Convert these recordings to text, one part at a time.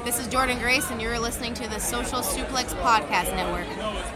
This is Jordan Grace, and you're listening to the Social Suplex Podcast Network.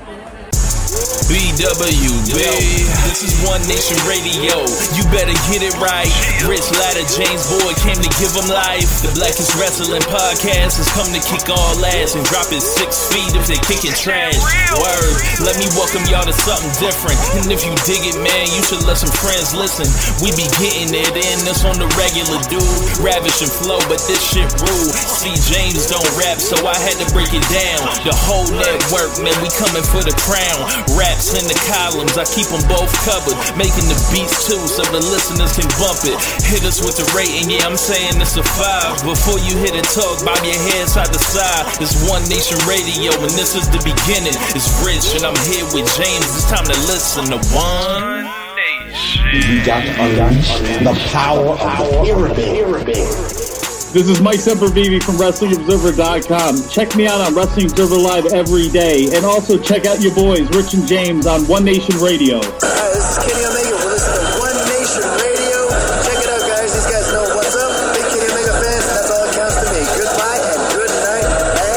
BWB, this is One Nation Radio. You better get it right. Rich Latta, James Boyd came to give them life. The Blackest Wrestling Podcast has come to kick all ass and drop it 6 feet if they kicking trash. Word, let me welcome y'all to something different. And if you dig it, man, you should let some friends listen. We be getting it in, this on the regular, dude. Ravish and flow, but this shit rude. See, James don't rap, so I had to break it down. The whole network, man, we coming for the crown. Raps in the columns, I keep them both covered. Making the beats too, so the listeners can bump it. Hit us with the rating, yeah, I'm saying it's a 5. Before you hit it, talk, bob your head side to side. It's One Nation Radio, and this is the beginning. It's Rich, and I'm here with James. It's time to listen to One Nation. We got to unleash the power of the pyramid. This is Mike Sempervive from WrestlingObserver.com. Check me out on Wrestling Observer Live every day. And also check out your boys, Rich and James, on One Nation Radio. This is Kenny Omega. We're listening to One Nation Radio. Check it out, guys. These guys know what's up. Big Kenny Omega fans, and that's all that counts to me. Goodbye and good night.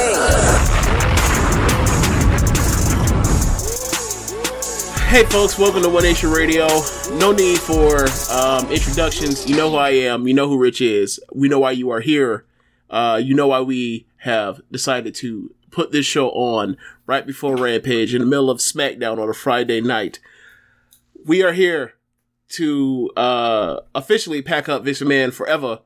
Bang. Hey, folks. Welcome to One Nation Radio. No need for introductions. You know who I am. You know who Rich is. We know why you are here. You know why we have decided to put this show on right before Rampage in the middle of SmackDown on a Friday night. We are here to officially pack up Vince McMahon forever.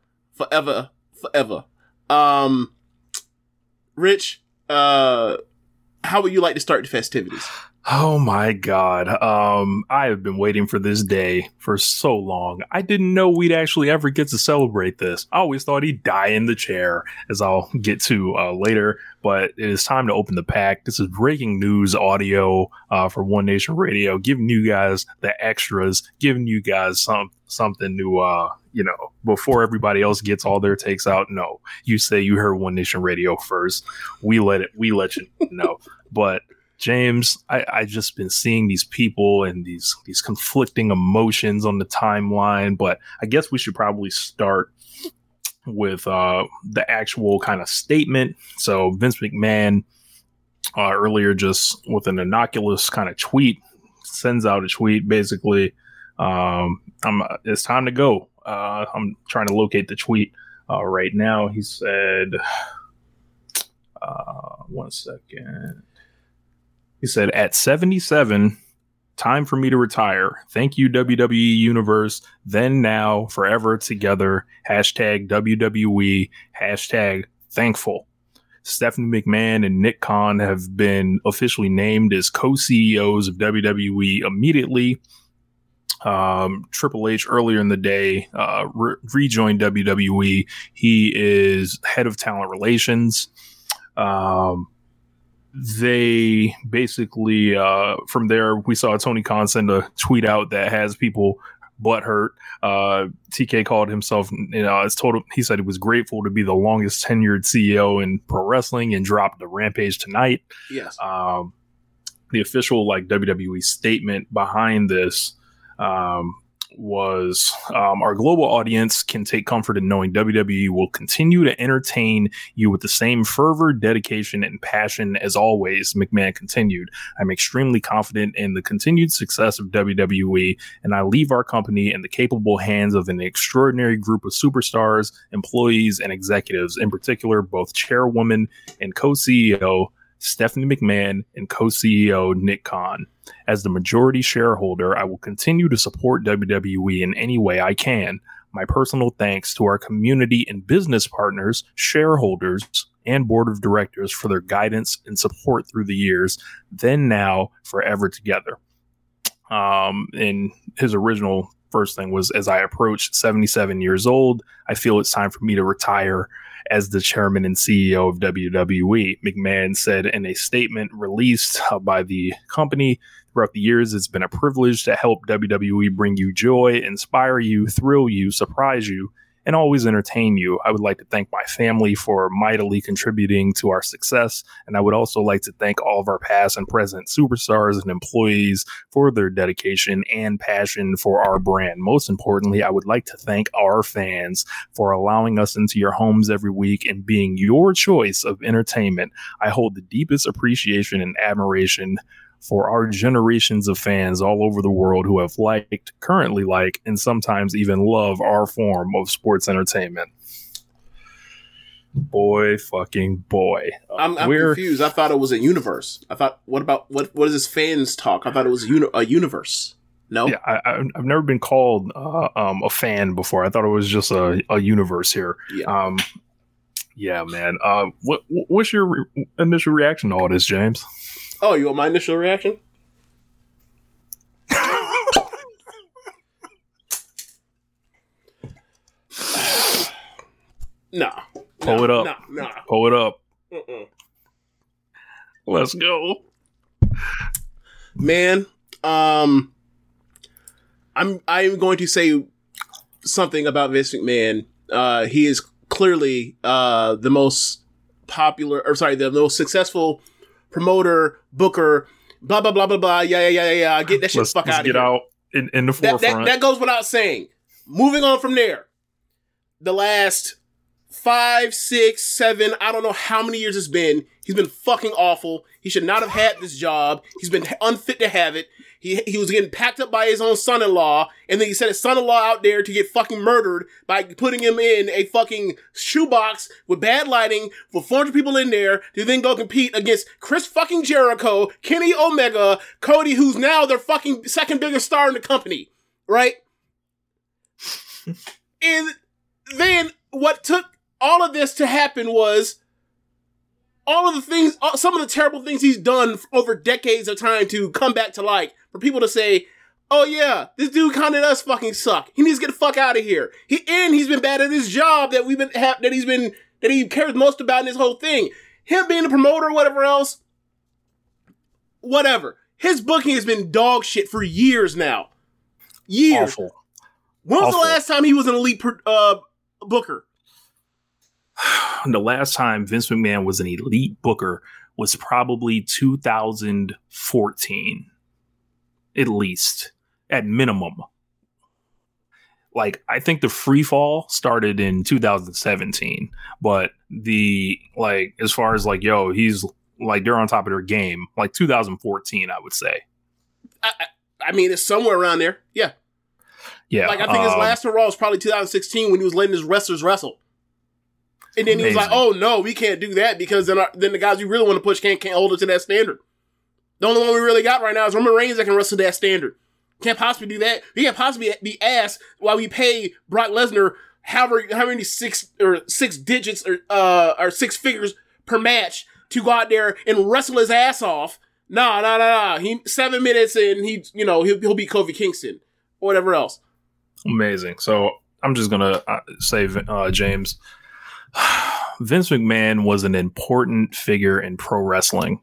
Rich, how would you like to start the festivities? Oh my God. I have been waiting for this day for so long. I didn't know we'd actually ever get to celebrate this. I always thought he'd die in the chair, as I'll get to later, but it is time to open the pack. This is breaking news audio for One Nation Radio, giving you guys the extras, giving you guys something to, before everybody else gets all their takes out. No, you say you heard One Nation Radio first. We let you know. But James, I just been seeing these people and these conflicting emotions on the timeline, but I guess we should probably start with the actual kind of statement. So Vince McMahon earlier, just with an innocuous kind of tweet, sends out a tweet basically. It's time to go. I'm trying to locate the tweet right now. He said, 1 second. He said, at 77, time for me to retire. Thank you, WWE Universe. Then, now, forever together. Hashtag WWE. Hashtag thankful. Stephanie McMahon and Nick Khan have been officially named as co-CEOs of WWE immediately. Triple H earlier in the day rejoined WWE. He is head of talent relations. They basically, from there, we saw Tony Khan send a tweet out that has people butthurt. TK called himself, he said he was grateful to be the longest tenured CEO in pro wrestling and dropped the Rampage tonight. Yes. The official WWE statement behind this was our global audience can take comfort in knowing WWE will continue to entertain you with the same fervor, dedication, and passion as always. McMahon continued, I'm extremely confident in the continued success of WWE, and I leave our company in the capable hands of an extraordinary group of superstars, employees, and executives, in particular both chairwoman and co-CEO Stephanie McMahon and co-CEO Nick Khan. As the majority shareholder, I will continue to support WWE in any way I can. My personal thanks to our community and business partners, shareholders, and board of directors for their guidance and support through the years. Then, now, forever together. And his original first thing was, as I approach 77 years old, I feel it's time for me to retire as the chairman and CEO of WWE. McMahon said in a statement released by the company, throughout the years, it's been a privilege to help WWE bring you joy, inspire you, thrill you, surprise you, and always entertain you. I would like to thank my family for mightily contributing to our success, and I would also like to thank all of our past and present superstars and employees for their dedication and passion for our brand. Most importantly, I would like to thank our fans for allowing us into your homes every week and being your choice of entertainment. I hold the deepest appreciation and admiration for our generations of fans all over the world who have liked, currently like, and sometimes even love our form of sports entertainment. Boy, fucking boy. I'm confused. I thought it was a universe. I thought, what is this fans talk? I thought it was a universe. No? Yeah, I've never been called a fan before. I thought it was just a universe here. Yeah. Yeah, man. What's your initial reaction to all this, James? Oh, you want my initial reaction? No. Pull it up. No. Pull it up. Let's go. Man, I'm going to say something about Vince McMahon. He is clearly the most the most successful promoter, booker, blah blah blah blah blah. Yeah. Get that shit fuck out of here. Get out in the forefront. That goes without saying. Moving on from there, the last 5, 6, 7, I don't know how many years it's been. He's been fucking awful. He should not have had this job. He's been unfit to have it. He was getting packed up by his own son-in-law, and then he sent his son-in-law out there to get fucking murdered by putting him in a fucking shoebox with bad lighting with 400 people in there to then go compete against Chris fucking Jericho, Kenny Omega, Cody, who's now their fucking second biggest star in the company, right? And then what took all of this to happen was all of the things, some of the terrible things he's done over decades of time to come back to light. For people to say, oh yeah, this dude kinda does fucking suck. He needs to get the fuck out of here. He's been bad at his job that he cares most about in this whole thing. Him being a promoter or whatever else. Whatever. His booking has been dog shit for years now. Years. Awful. When was the last time he was an elite booker? The last time Vince McMahon was an elite booker was probably 2014. At least. At minimum. Like, I think the free fall started in 2017. But as far as he's they're on top of their game. Like 2014, I would say. I mean, it's somewhere around there. Yeah. Yeah. Like, I think his last Raw was probably 2016 when he was letting his wrestlers wrestle. And then he was like, oh no, we can't do that because then the guys we really want to push can't hold it to that standard. The only one we really got right now is Roman Reigns that can wrestle that standard. Can't possibly do that. We can't possibly be asked while we pay Brock Lesnar however many six digits or 6 figures per match to go out there and wrestle his ass off. Nah. 7 minutes and he'll beat Kofi Kingston or whatever else. Amazing. So I'm just gonna say, James, Vince McMahon was an important figure in pro wrestling.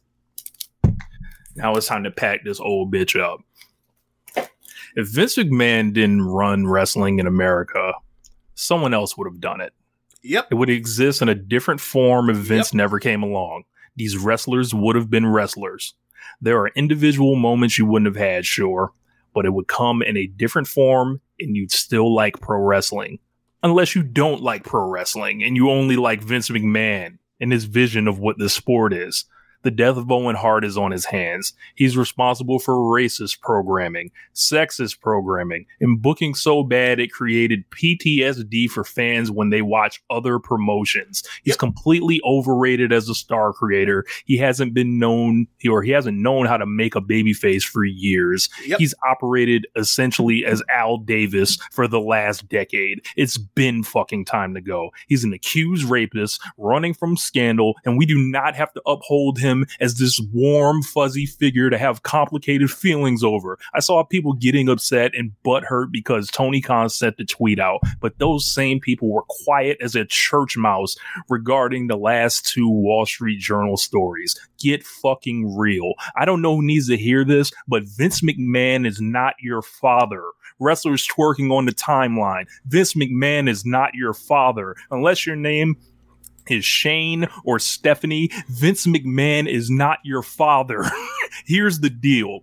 Now it's time to pack this old bitch up. If Vince McMahon didn't run wrestling in America, someone else would have done it. Yep. It would exist in a different form if Vince never came along. These wrestlers would have been wrestlers. There are individual moments you wouldn't have had, sure, but it would come in a different form and you'd still like pro wrestling. Unless you don't like pro wrestling and you only like Vince McMahon and his vision of what this sport is. The death of Owen Hart is on his hands. He's responsible for racist programming, sexist programming, and booking so bad it created PTSD for fans when they watch other promotions. He's completely overrated as a star creator. He hasn't known how to make a babyface for years. Yep. He's operated essentially as Al Davis for the last decade. It's been fucking time to go. He's an accused rapist running from scandal, and we do not have to uphold him him as this warm, fuzzy figure to have complicated feelings over. I saw people getting upset and butthurt because Tony Khan sent the tweet out, but those same people were quiet as a church mouse regarding the last two Wall Street Journal stories. Get fucking real. I don't know who needs to hear this, but Vince McMahon is not your father. Wrestlers twerking on the timeline. Vince McMahon is not your father. Unless your name is Shane or Stephanie, Vince McMahon is not your father. Here's the deal.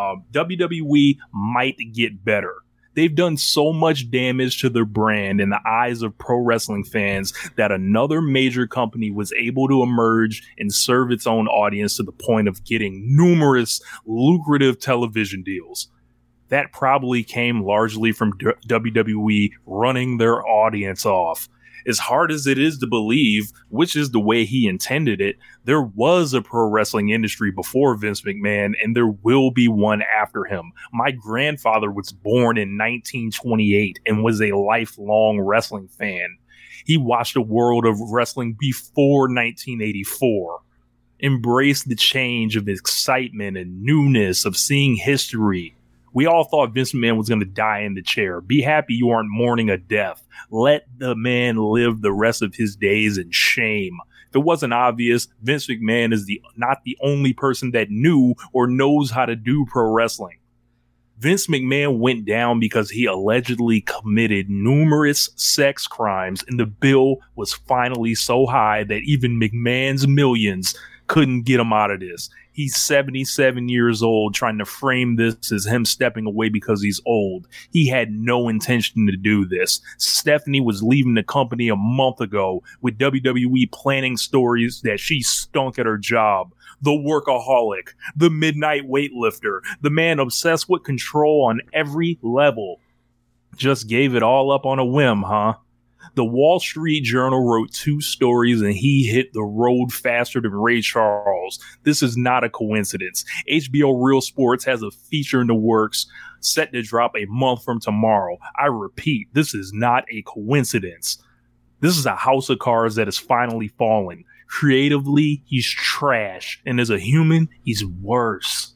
WWE might get better. They've done so much damage to their brand in the eyes of pro wrestling fans that another major company was able to emerge and serve its own audience to the point of getting numerous lucrative television deals. That probably came largely from WWE running their audience off. As hard as it is to believe, which is the way he intended it, there was a pro wrestling industry before Vince McMahon, and there will be one after him. My grandfather was born in 1928 and was a lifelong wrestling fan. He watched a world of wrestling before 1984. Embraced the change of excitement and newness of seeing history. We all thought Vince McMahon was going to die in the chair. Be happy you aren't mourning a death. Let the man live the rest of his days in shame. If it wasn't obvious, Vince McMahon is not the only person that knew or knows how to do pro wrestling. Vince McMahon went down because he allegedly committed numerous sex crimes, and the bill was finally so high that even McMahon's millions couldn't get him out of this. He's 77 years old, trying to frame this as him stepping away because he's old. He had no intention to do this. Stephanie was leaving the company a month ago with WWE planning stories that she stunk at her job. The workaholic, the midnight weightlifter, the man obsessed with control on every level. Just gave it all up on a whim, huh? The Wall Street Journal wrote 2 stories and he hit the road faster than Ray Charles. This is not a coincidence. HBO Real Sports has a feature in the works set to drop a month from tomorrow. I repeat, this is not a coincidence. This is a house of cards that is finally falling. Creatively, he's trash. And as a human, he's worse.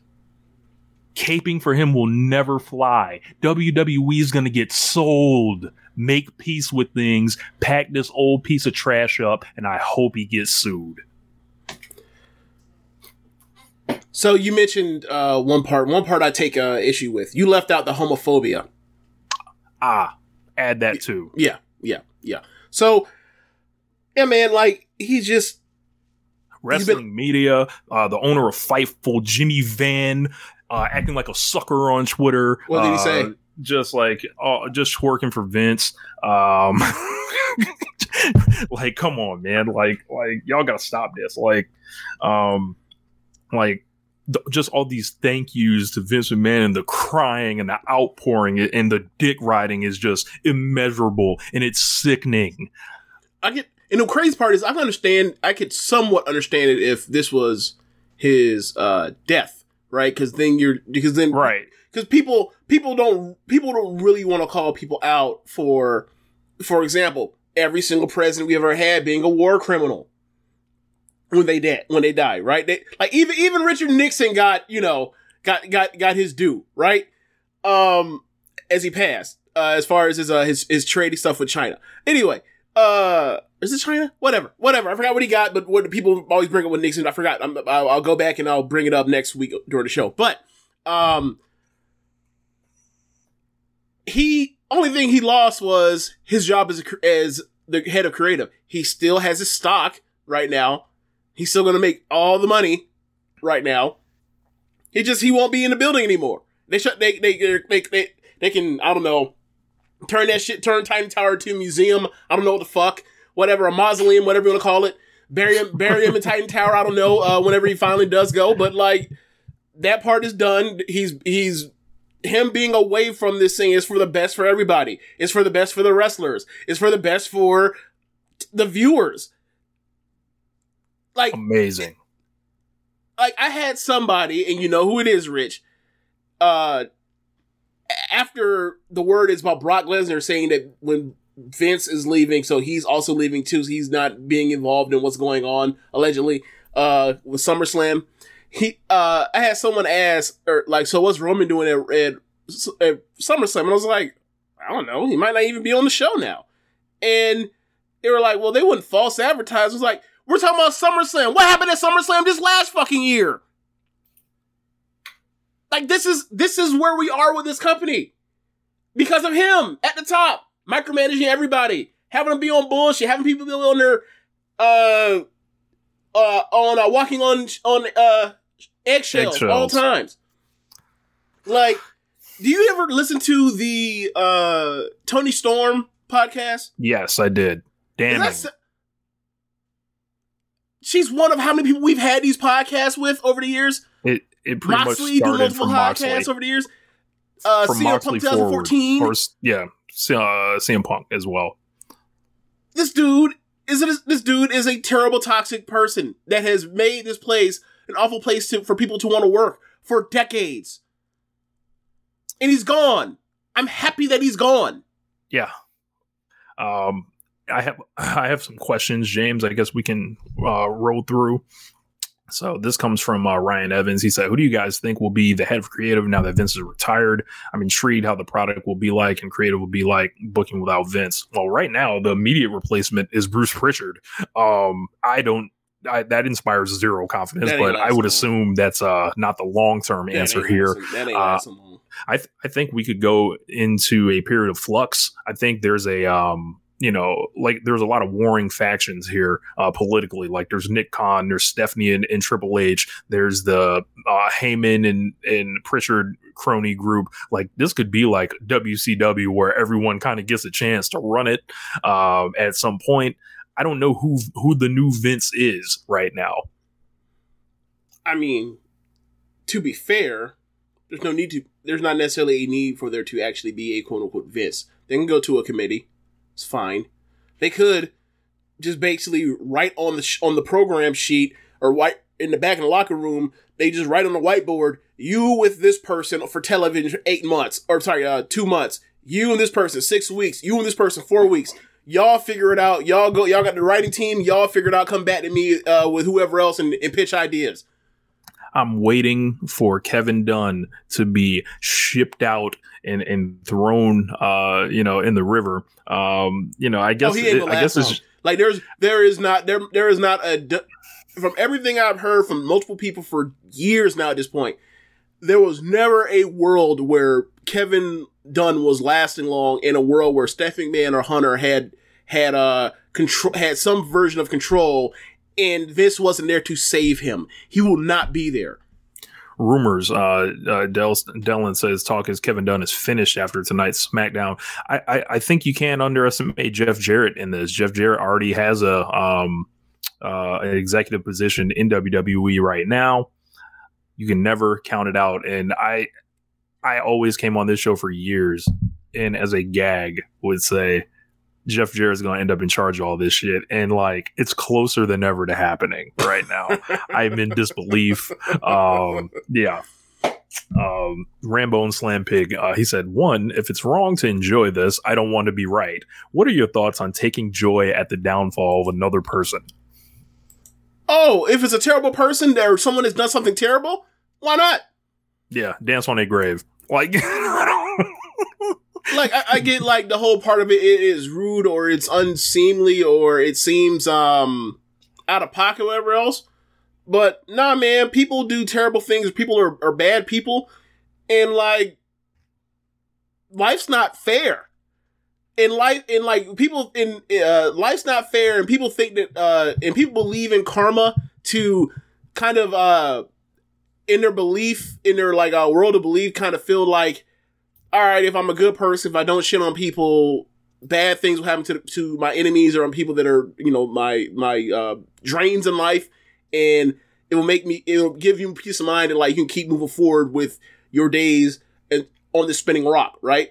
Caping for him will never fly. WWE is going to get sold. Make peace with things, pack this old piece of trash up, and I hope he gets sued. So you mentioned one part I take issue with. You left out the homophobia. Add that too. Yeah. So, yeah, man, like, he's just... Wrestling media, the owner of Fightful, Jimmy Van, acting like a sucker on Twitter. What did he say? Just twerking for Vince. Like, come on, man. Like y'all gotta stop this. Just all these thank yous to Vince McMahon, and the crying and the outpouring and the dick riding is just immeasurable, and it's sickening. And the crazy part is, I could somewhat understand it if this was his death, right? Because people don't really want to call people out for example, every single president we ever had being a war criminal when they die, right? Even Richard Nixon got his due, right? As he passed, as far as his trading stuff with China. Anyway, is it China? Whatever. I forgot what he got, but what people always bring up with Nixon, I forgot. I'll go back and I'll bring it up next week during the show. But, only thing he lost was his job as the head of creative. He still has his stock right now. He's still going to make all the money right now. He won't be in the building anymore. They can, I don't know, turn Titan Tower to a museum. I don't know what the fuck, whatever, a mausoleum, whatever you want to call it. Bury him in Titan Tower. I don't know, whenever he finally does go, but like, that part is done. Him being away from this thing is for the best for everybody. It's for the best for the wrestlers. It's for the best for the viewers. Like, amazing. Like, I had somebody, and you know who it is, Rich, after the word is about Brock Lesnar saying that when Vince is leaving, so he's also leaving too, so he's not being involved in what's going on, allegedly. with SummerSlam. I had someone ask, so what's Roman doing at SummerSlam? And I was like, I don't know. He might not even be on the show now. And they were like, well, they wouldn't false advertise. I was like, we're talking about SummerSlam. What happened at SummerSlam this last fucking year? Like, this is where we are with this company. Because of him at the top, micromanaging everybody, having them be on bullshit, having people be on their, walking on eggshells all times. Like, do you ever listen to the Tony Storm podcast? Yes, I did. Damning. She's one of how many people we've had these podcasts with over the years. It pretty Moxley much started from podcasts Moxley. over the years. From CM Moxley Punk 2014. forward. CM Punk as well. This dude is a terrible, toxic person that has made this place an awful place for people to want to work for decades. And he's gone. I'm happy that he's gone. Yeah. I have some questions, James. I guess we can roll through. So this comes from Ryan Evans. He said, who do you guys think will be the head of creative now that Vince is retired? I'm intrigued how the product will be like and creative will be like booking without Vince. Well, right now, the immediate replacement is Bruce Pritchard. That inspires zero confidence, but I would assume that's not the long-term answer here. I think we could go into a period of flux. I think there's a there's a lot of warring factions here politically. Like there's Nick Khan, there's Stephanie and Triple H, there's the Heyman and Pritchard crony group. Like this could be like WCW where everyone kind of gets a chance to run it at some point. I don't know who the new Vince is right now. I mean, to be fair, there's not necessarily a need for there to actually be a quote unquote Vince. They can go to a committee. It's fine. They could just basically write on the program sheet or write in the back of the locker room. They just write on the whiteboard, you with this person for television for 2 months. You and this person 6 weeks. You and this person 4 weeks. Y'all figure it out. Y'all got the writing team. Y'all figure it out. Come back to me with whoever else and pitch ideas. I'm waiting for Kevin Dunn to be shipped out and thrown, in the river. I guess. It's like there is not from everything I've heard from multiple people for years now at this point, there was never a world where Kevin Dunn was lasting long in a world where Stephanie McMahon or Hunter had some version of control, and Vince wasn't there to save him. He will not be there. Rumors, Dellin says talk is Kevin Dunn is finished after tonight's SmackDown. I think you can't underestimate Jeff Jarrett in this. Jeff Jarrett already has an executive position in WWE right now. You can never count it out. And I always came on this show for years and as a gag would say Jeff Jarrett's going to end up in charge of all this shit. And like, it's closer than ever to happening right now. I'm in disbelief. Rambo and Slam Pig, he said, one, if it's wrong to enjoy this, I don't want to be right. What are your thoughts on taking joy at the downfall of another person? Oh, if it's a terrible person or someone has done something terrible, why not? Yeah, dance on a grave. Like, like I get like the whole part of it is rude or it's unseemly or it seems out of pocket or whatever else. But nah, man, people do terrible things. People are bad people, and like life's not fair. Life's not fair, and people think that and people believe in karma to kind of in their belief, in their like world of belief, kind of feel like, all right, if I'm a good person, if I don't shit on people, bad things will happen to my enemies or on people that are, my drains in life, and it'll give you peace of mind and like you can keep moving forward with your days and on this spinning rock, right?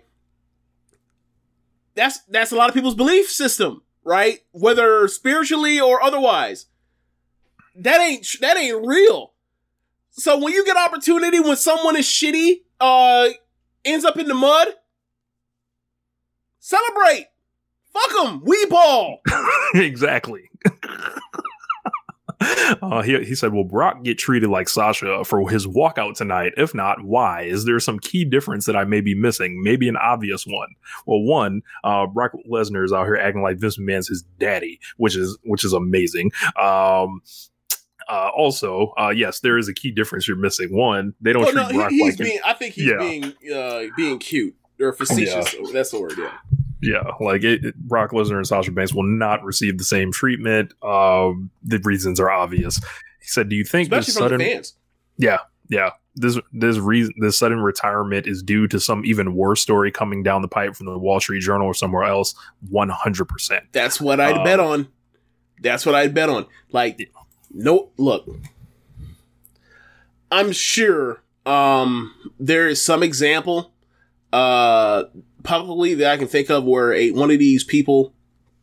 That's a lot of people's belief system, right? Whether spiritually or otherwise. That ain't real. So when you get opportunity, when someone is shitty, ends up in the mud, celebrate. Fuck them. We ball. Exactly. He said, will Brock get treated like Sasha for his walkout tonight? If not, why? Is there some key difference that I may be missing? Maybe an obvious one. Well, one, Brock Lesnar is out here acting like Vince McMahon's his daddy, which is amazing. Also, yes, there is a key difference you're missing. One, they don't treat Brock like I think he's being cute or facetious. Yeah. That's the word, yeah. Yeah, like Brock Lesnar and Sasha Banks will not receive the same treatment. The reasons are obvious. He said, "Do you think especially this sudden from the fans? Yeah, this sudden retirement is due to some even worse story coming down the pipe from the Wall Street Journal or somewhere else?" 100%. That's what I'd bet on. That's what I'd bet on. Like, no, look, I'm sure there is some example. Publicly that I can think of where one of these people,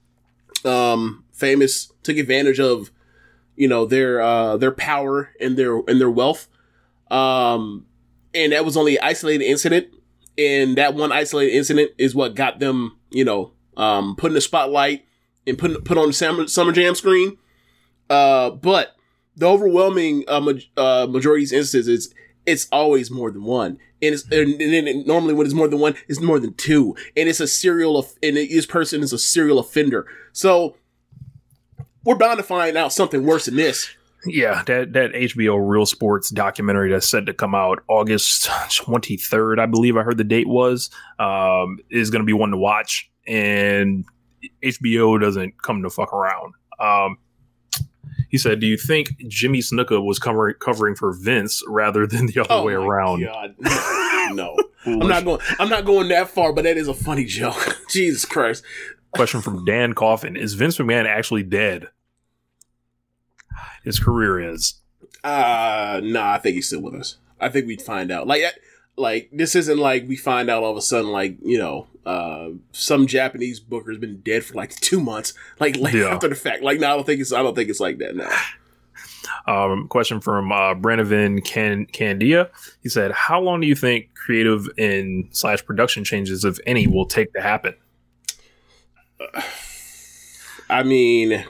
famous, took advantage of, their power and their wealth. And that was only an isolated incident. And that one isolated incident is what got them, put in the spotlight and put on the Summer Jam screen. But the overwhelming majority of these instances, it's always more than one. And then normally when it's more than one, it's more than two. And it's this person is a serial offender. So we're bound to find out something worse than this. Yeah, that HBO Real Sports documentary that's set to come out August 23rd, I believe I heard the date was, is going to be one to watch. And HBO doesn't come to fuck around. He said, "Do you think Jimmy Snuka was covering for Vince rather than the other way around?" God. No. I'm not going that far, but that is a funny joke. Jesus Christ. Question from Dan Coffin: is Vince McMahon actually dead? His career is. I think he's still with us. I think we'd find out. Like this isn't like we find out all of a sudden, like, some Japanese booker's been dead for like 2 months, after the fact. Like, no, I don't think it's like that now. Question from Brenovan Candia. He said, "How long do you think creative and / production changes, if any, will take to happen?" I mean,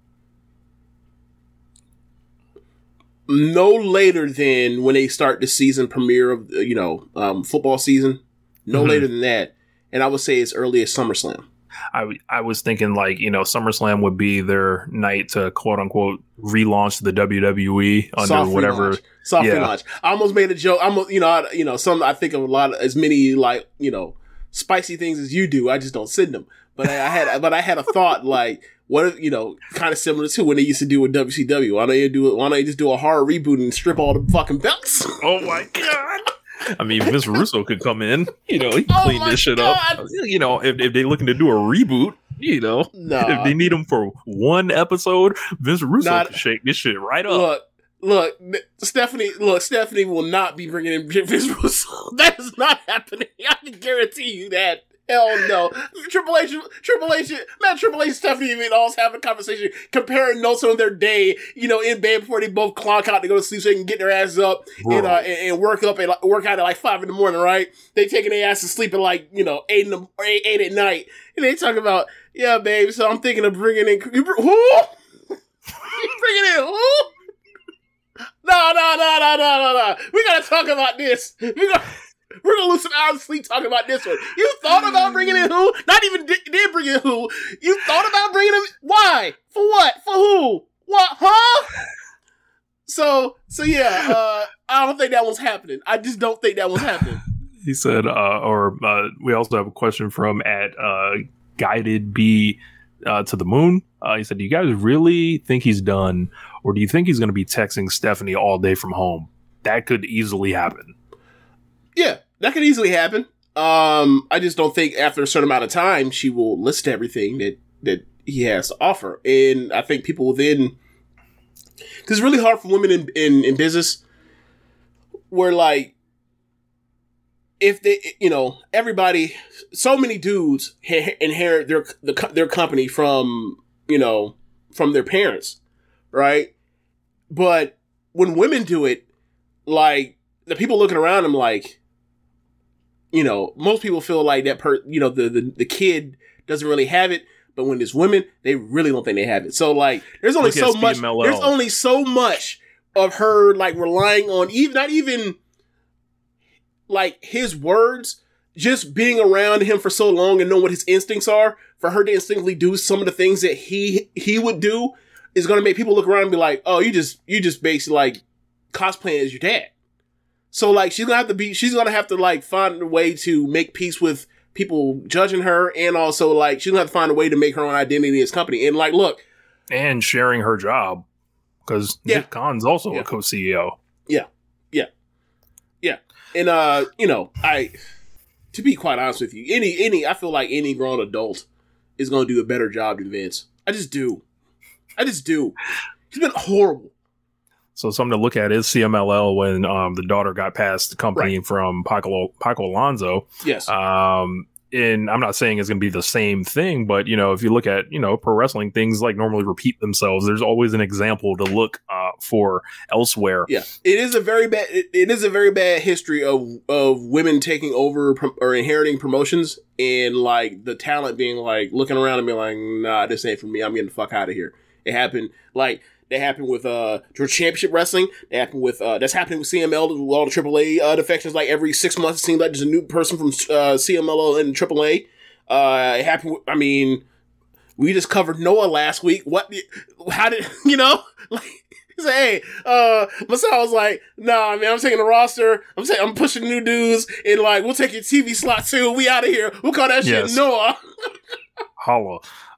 no later than when they start the season premiere of football season. No later than that. And I would say as early as SummerSlam. I was thinking SummerSlam would be their night to quote unquote relaunch the WWE under soft whatever. Soft relaunch. I almost made a joke. I think of as many spicy things as you do. I just don't send them. But I had a thought like, what if, kind of similar to when they used to do with WCW. Why don't you just do a horror reboot and strip all the fucking belts? Oh my God. I mean, Vince Russo could come in, he can clean this shit up. If they're looking to do a reboot, if they need him for one episode, Vince Russo could shake this shit right up. Look, Stephanie will not be bringing in Vince Russo. That is not happening. I can guarantee you that. Hell no. Triple H, and Stephanie even always having a conversation, comparing notes on their day, in bed before they both clock out to go to sleep so they can get their asses up and work out at like 5 a.m, right? They taking their asses to sleep at 8 at night. And they talk about, yeah, babe, so I'm thinking of bringing in, who? Bringing in who? No. We gotta talk about this. We're gonna lose some hours of sleep talking about this one. You thought about bringing in who? Not even did bring in who? You thought about bringing him? Why? For what? For who? What? Huh? So yeah. I don't think that one's happening. I just don't think that one's happening. He said, we also have a question from at Guided B to the Moon. He said, "Do you guys really think he's done, or do you think he's going to be texting Stephanie all day from home? That could easily happen." Yeah, that could easily happen. I just don't think after a certain amount of time she will list everything that he has to offer. And I think people will then, because it's really hard for women in business where like, if they, everybody, so many dudes inherit their company from their parents, right? But when women do it, like the people looking around them, like, most people feel like that the kid doesn't really have it, But when it's women, they really don't think they have it. So like, there's only so much. CMLL. There's only so much of her like relying on not even like his words, just being around him for so long and knowing what his instincts are. For her to instinctively do some of the things that he would do is going to make people look around and be like, "Oh, you just basically like cosplaying as your dad." So like, she's gonna have to like find a way to make peace with people judging her, and also like she's gonna have to find a way to make her own identity as company. And like, look, and sharing her job because Nick Khan's also a co-CEO. Yeah. And to be quite honest with you, I feel like any grown adult is gonna do a better job than Vince. I just do. He's been horrible. So something to look at is CMLL when the daughter got past the company from Paco Alonso. Yes. And I'm not saying it's going to be the same thing, but, if you look at, pro wrestling, things like normally repeat themselves. There's always an example to look for elsewhere. Yeah. It is a very bad history of women taking over or inheriting promotions, and like the talent being like looking around and being like, nah, this ain't for me. I'm getting the fuck out of here. It happened like, that happened with Georgia Championship Wrestling. That's happening with CML, with all the AAA defections. Like every 6 months, it seems like there's a new person from CMLL and AAA. It happened. We just covered Noah last week. How did like? He said, "Hey, Masao was like, nah, man, I'm taking the roster. I'm pushing new dudes, and like we'll take your TV slot too. We out of here. We'll call that shit Noah." Holla.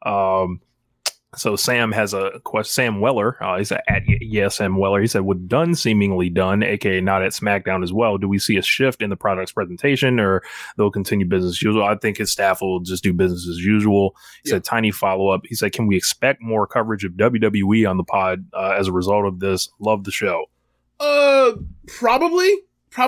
So Sam has a question. Sam Weller, he's at M Weller. He said, with Dunn seemingly done, aka not at SmackDown as well, do we see a shift in the product's presentation, or they'll continue business as usual? I think his staff will just do business as usual. He said, tiny follow-up. He said, can we expect more coverage of WWE on the pod as a result of this? Love the show. Probably.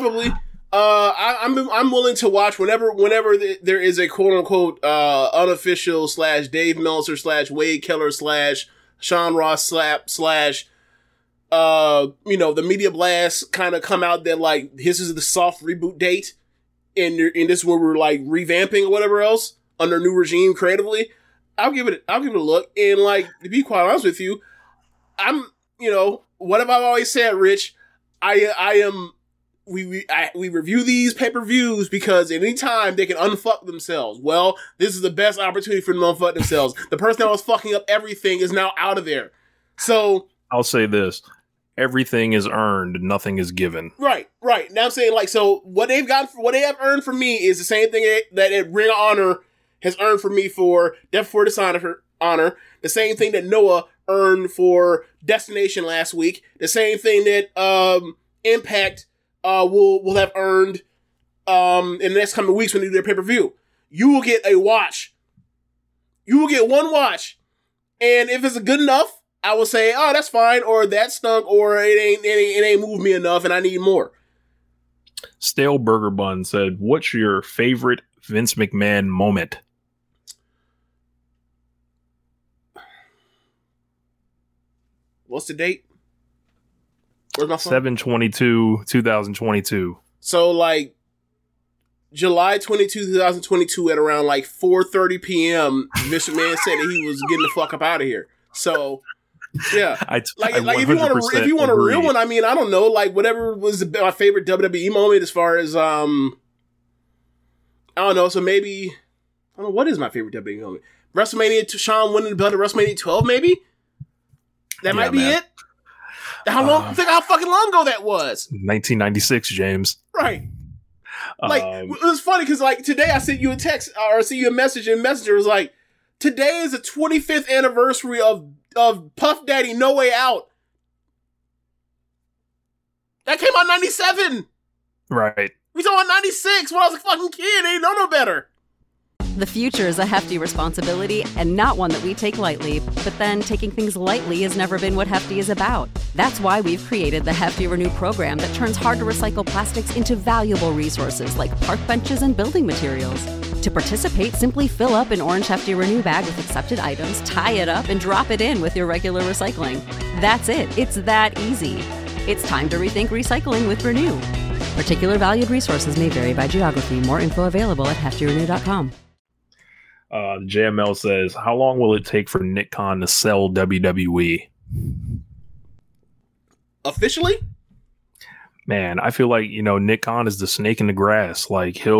I'm willing to watch whenever there is a quote unquote unofficial / Dave Meltzer / Wade Keller / Sean Ross / the media blast kind of come out that like this is the soft reboot date, and this is where we're like revamping or whatever else under new regime creatively. I'll give it a look, and like to be quite honest with you, I'm what have I always said, Rich? I am. We review these pay-per-views because at any time they can unfuck themselves. Well, this is the best opportunity for them to unfuck themselves. The person that was fucking up everything is now out of there. So I'll say this. Everything is earned, nothing is given. Right. Now I'm saying like, so what they have earned from me is the same thing that Ring of Honor has earned for me for Death Before Dishonor. The same thing that Noah earned for Destination last week. The same thing that Impact will have earned in the next coming weeks when they do their pay-per-view. You will get a watch. You will get one watch. And if it's good enough, I will say, oh, that's fine, or that stunk, or it ain't moved me enough and I need more. Stale Burger Bun said, what's your favorite Vince McMahon moment? What's the date? Where's my phone? 7/22/2022. So like July 22, 2022 at around like 4:30 p.m. Mr. Man said that he was getting the fuck up out of here. So yeah, if you want a real one, I mean, I don't know, like whatever was my favorite WWE moment as far as I don't know. So maybe I don't know what is my favorite WWE moment. WrestleMania, Shawn winning the belt at WrestleMania 12, maybe that might be it. Think how fucking long ago that was. 1996, James. Right. Like, it was funny because, like, today I sent you a text or I sent you a message, and Messenger was like, today is the 25th anniversary of Puff Daddy No Way Out. That came out in 97. Right. We talking about 96 when I was a fucking kid. I didn't know no better. The future is a hefty responsibility and not one that we take lightly. But then taking things lightly has never been what Hefty is about. That's why we've created the Hefty Renew program that turns hard-to-recycle plastics into valuable resources like park benches and building materials. To participate, simply fill up an orange Hefty Renew bag with accepted items, tie it up, and drop it in with your regular recycling. That's it. It's that easy. It's time to rethink recycling with Renew. Particular valued resources may vary by geography. More info available at heftyrenew.com. JML says, how long will it take for Nick Khan to sell WWE? Officially? Man, I feel like, Nick Khan is the snake in the grass. Like he's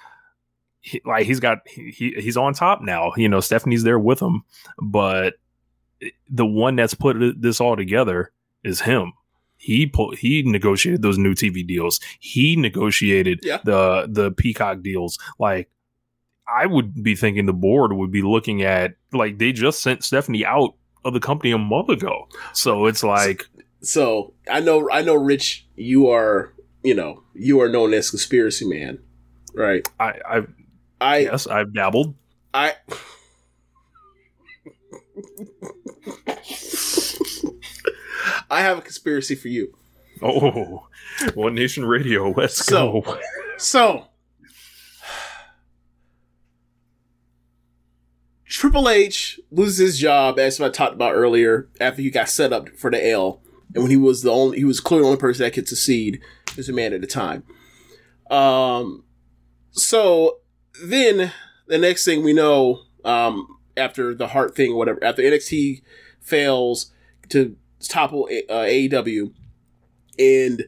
on top now. Stephanie's there with him, but the one that's put this all together is him. He negotiated those new TV deals. He negotiated the Peacock deals. Like, I would be thinking the board would be looking at, like, they just sent Stephanie out of the company a month ago. So it's like, so I know, Rich, you are known as conspiracy man, right? Yes, I've dabbled. I have a conspiracy for you. Oh, One Nation Radio. Let's go. So, Triple H loses his job, as I talked about earlier, after he got set up for the L, and when he was clearly the only person that could succeed as a man at the time. So then the next thing we know, after the Hart thing, whatever, after NXT fails to topple AEW, and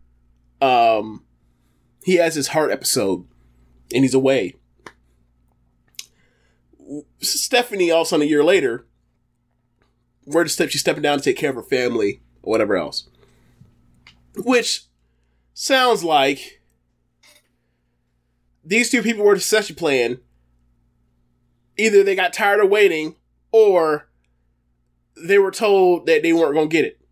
he has his Hart episode, and he's away. Stephanie, all of a sudden, a year later, she's stepping down to take care of her family or whatever else, which sounds like these two people were succession plan. Either they got tired of waiting, or they were told that they weren't going to get it.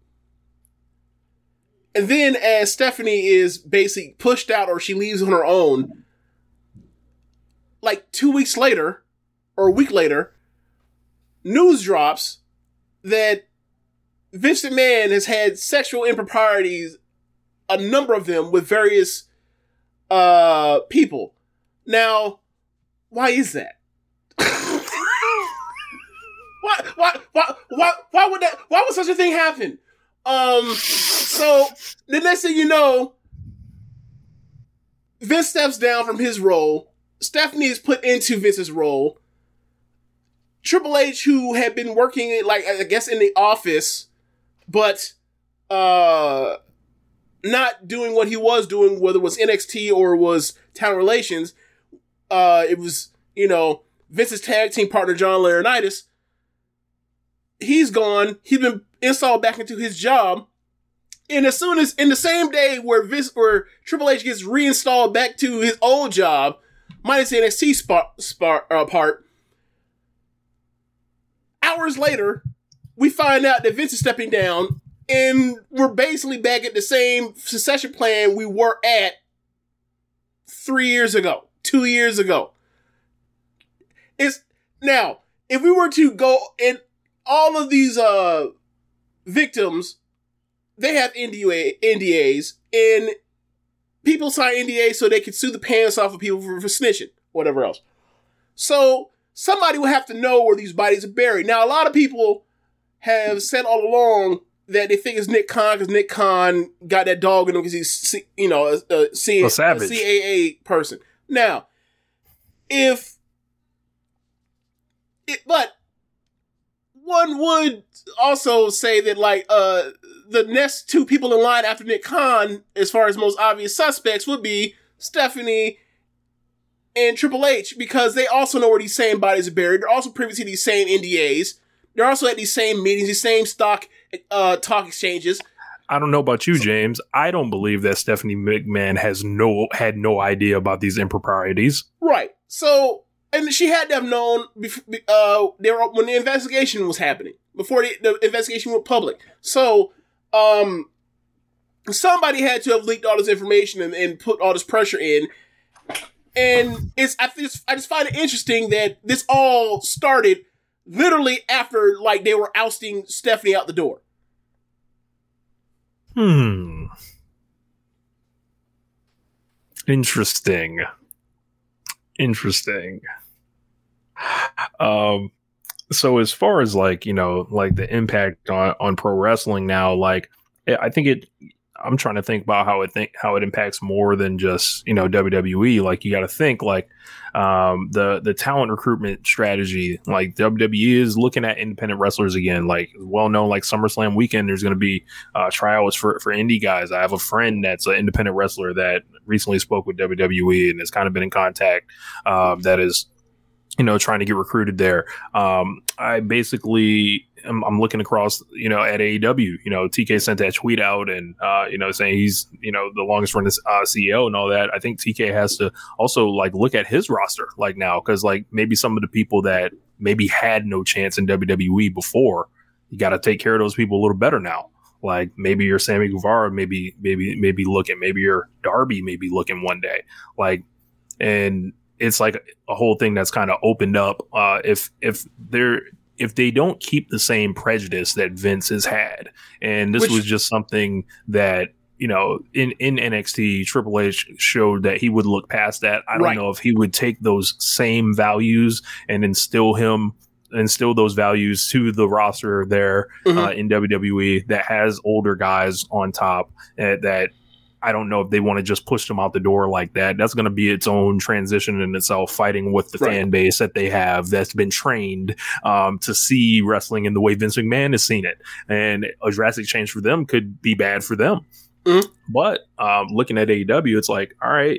And then as Stephanie is basically pushed out, or she leaves on her own, like 2 weeks later, or a week later, news drops that Vince McMahon has had sexual improprieties, a number of them, with various people. Now, why is that? Why would such a thing happen? So the next thing you know, Vince steps down from his role. Stephanie is put into Vince's role. Triple H, who had been working, like, I guess, in the office, but not doing what he was doing, whether it was NXT or it was talent relations. It was, Vince's tag team partner, John Laurinaitis. He's gone. He's been installed back into his job. And as soon as, in the same day where Triple H gets reinstalled back to his old job, minus the NXT part, hours later, we find out that Vince is stepping down, and we're basically back at the same succession plan we were at 2 years ago. Now, if we were to go, and all of these victims, they have NDAs, and people sign NDAs so they can sue the pants off of people for snitching, whatever else. So somebody will have to know where these bodies are buried. Now, a lot of people have said all along that they think it's Nick Khan because Nick Khan got that dog in him because he's, a savage. A CAA person. Now, but one would also say that, like, the next two people in line after Nick Khan, as far as most obvious suspects, would be Stephanie and Triple H, because they also know where these same bodies are buried. They're also privy to these same NDAs. They're also at these same meetings, these same talk exchanges. I don't know about you, James. I don't believe that Stephanie McMahon had no idea about these improprieties. Right. So, and she had to have known when the investigation was happening, before the investigation went public. So, somebody had to have leaked all this information and put all this pressure in. And I just find it interesting that this all started literally after, like, they were ousting Stephanie out the door. Interesting. So as far as, like, like the impact on pro wrestling now, like, I think I'm trying to think about how it impacts more than just, WWE. Like, you got to think like the talent recruitment strategy. Like, WWE is looking at independent wrestlers again. Like, well known, like SummerSlam weekend, there's going to be tryouts for indie guys. I have a friend that's an independent wrestler that recently spoke with WWE and has kind of been in contact. That is, trying to get recruited there. I basically I'm looking across, at AEW, TK sent that tweet out and, saying he's, the longest running CEO and all that. I think TK has to also like look at his roster like now, because like maybe some of the people that maybe had no chance in WWE before, you got to take care of those people a little better now. Like maybe your Sammy Guevara, maybe looking, maybe your Darby, maybe looking one day, like, and it's like a whole thing that's kind of opened up. If they don't keep the same prejudice that Vince has had, and this was just something that, in NXT, Triple H showed that he would look past that. I don't know if he would take those same values and instill those values to the roster there in WWE that has older guys on top that I don't know if they want to just push them out the door like that. That's going to be its own transition in itself, fighting with the fan base that they have that's been trained to see wrestling in the way Vince McMahon has seen it. And a drastic change for them could be bad for them. But looking at AEW, it's like, all right,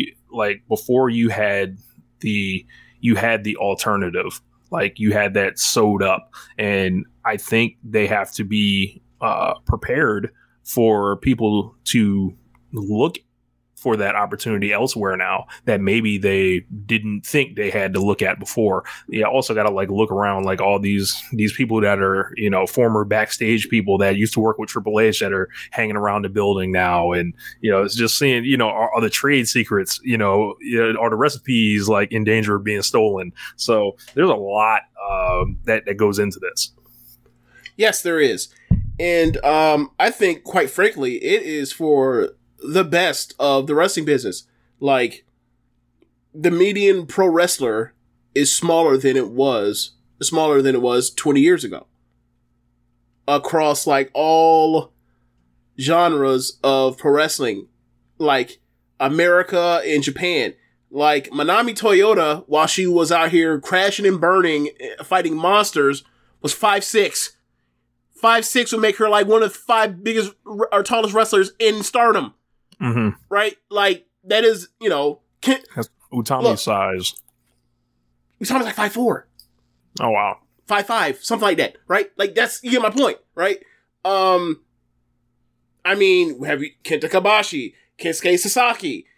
before you had the alternative, like you had that sewed up. And I think they have to be prepared for people to look for that opportunity elsewhere now that maybe they didn't think they had to look at before. You also got to like look around, like all these people that are, former backstage people that used to work with Triple H that are hanging around the building now. And, it's just seeing, are the trade secrets, are the recipes like in danger of being stolen? So there's a lot that goes into this. Yes, there is. And I think, quite frankly, it is for the best of the wrestling business. Like, the median pro wrestler is smaller than it was 20 years ago. Across, like, all genres of pro wrestling. Like, America and Japan. Like, Manami Toyota, while she was out here crashing and burning, fighting monsters, was 5'6". 5'6" would make her like one of the 5 biggest or tallest wrestlers in Stardom. Mm-hmm. Right? Like, that is, That's Utami's size. Utami's like 5'4". Oh, wow. 5'5", something like that, right? Like, that's, you get my point, right? I mean, we have Kenta Kobashi, Kensuke Sasaki.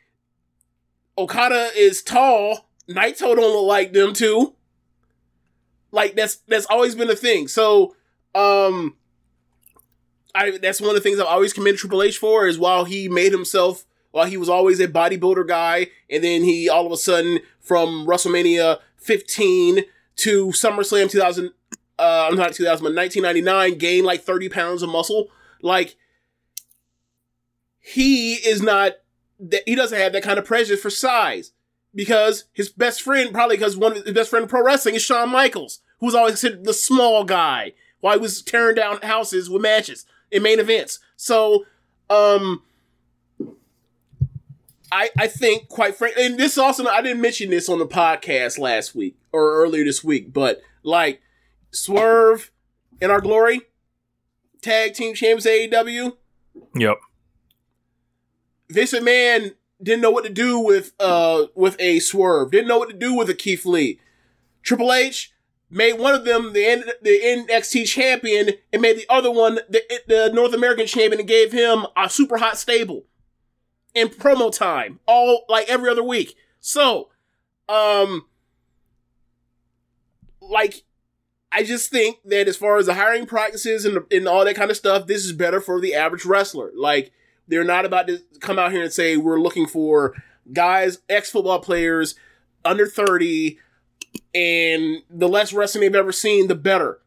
Okada is tall. Naito don't look like them too. Like, that's always been a thing. So, that's one of the things I've always commended Triple H for, is while he was always a bodybuilder guy, and then he all of a sudden from WrestleMania 15 to SummerSlam 1999 gained like 30 pounds of muscle. Like, he doesn't have that kind of prejudice for size, because his best friend, probably because one of his best friend in pro wrestling is Shawn Michaels, who's always considered the small guy while he was tearing down houses with matches in main events. So, I think, quite frankly, and this also, I didn't mention this on the podcast last week or earlier this week, but like Swerve and Our Glory, tag team champions AEW. Yep. Vince McMahon didn't know what to do with a Swerve, didn't know what to do with a Keith Lee. Triple H made one of them the NXT champion and made the other one the North American champion, and gave him a super hot stable in promo time, all like every other week. So, like, I just think that as far as the hiring practices and all that kind of stuff, this is better for the average wrestler. Like, they're not about to come out here and say, we're looking for guys, ex-football players, under 30, and the less wrestling they've ever seen, the better.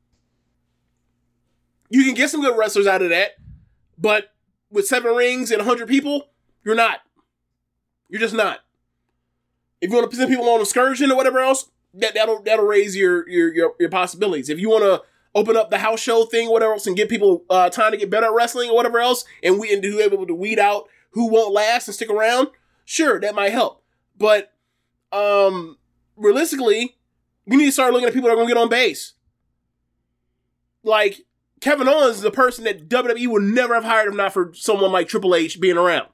You can get some good wrestlers out of that, but with 7 rings and 100 people, you're not. You're just not. If you want to send people on an excursion or whatever else, that'll raise your possibilities. If you want open up the house show thing, whatever else, and give people time to get better at wrestling or whatever else, and do able to weed out who won't last and stick around, sure, that might help. But realistically, we need to start looking at people that are going to get on base. Like, Kevin Owens is the person that WWE would never have hired if not for someone like Triple H being around.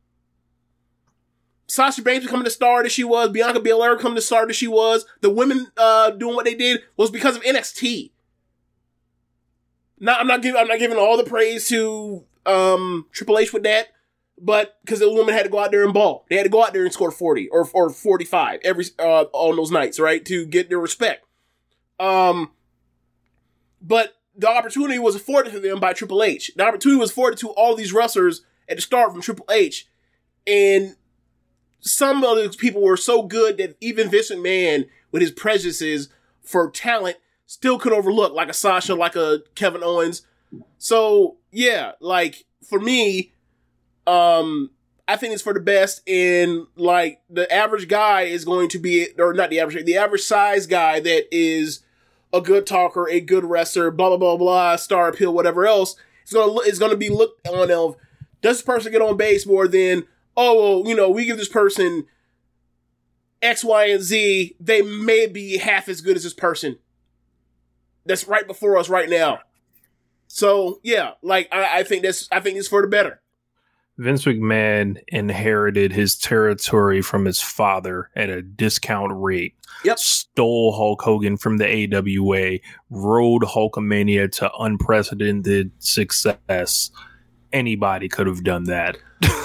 Sasha Banks becoming the star that she was, Bianca Belair becoming the star that she was, the women doing what they did was because of NXT. Now, I'm not giving all the praise to Triple H with that, but because the women had to go out there and ball. They had to go out there and score 40 or 45 every on those nights, right, to get their respect. But the opportunity was afforded to them by Triple H. The opportunity was afforded to all these wrestlers at the start from Triple H, and some of those people were so good that even Vince McMahon, with his prejudices for talent, still could overlook, like a Sasha, like a Kevin Owens. So, yeah, like, for me, I think it's for the best, and, like, the average guy is going to be, or not the average size guy that is a good talker, a good wrestler, blah, blah, blah, blah, star appeal, whatever else, it's going to be looked on of, does this person get on base more than, oh, well, we give this person X, Y, and Z, they may be half as good as this person that's right before us right now. So, yeah, like, I think it's for the better. Vince McMahon inherited his territory from his father at a discount rate. Yep. Stole Hulk Hogan from the AWA, rode Hulkamania to unprecedented success. Anybody could have done that.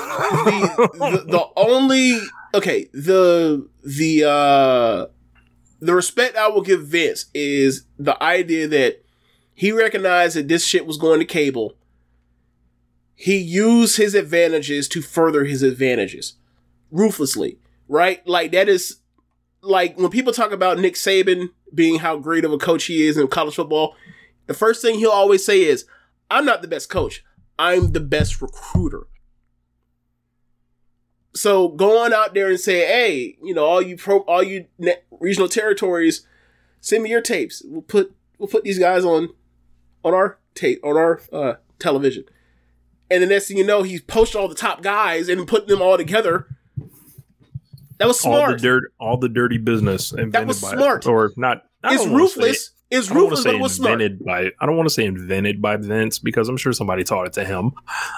The respect I will give Vince is the idea that he recognized that this shit was going to cable. He used his advantages to further his advantages ruthlessly, right? Like, that is, like, when people talk about Nick Saban being how great of a coach he is in college football, the first thing he'll always say is, I'm not the best coach. I'm the best recruiter. So going out there and say, hey, all you regional territories, send me your tapes. We'll put these guys on our tape, on our television. And the next thing you know, he's poached all the top guys and put them all together. That was smart. All the dirty business invented by. That was smart. Or not. It's ruthless. It's ruthless, but it was smart. I don't want to say invented by Vince, because I'm sure somebody taught it to him.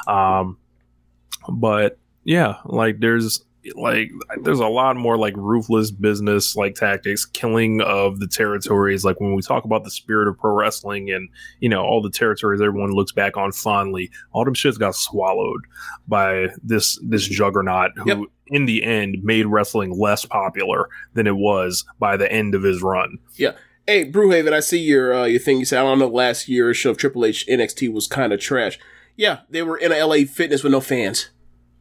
But yeah, like, there's a lot more like ruthless business, like, tactics, killing of the territories. Like, when we talk about the spirit of pro wrestling and, all the territories everyone looks back on fondly, all them shits got swallowed by this juggernaut who, in the end, made wrestling less popular than it was by the end of his run. Yeah. Hey, Brewhaven, I see your thing. You said, I don't know, last year's show of Triple H NXT was kind of trash. Yeah, they were in a LA Fitness with no fans.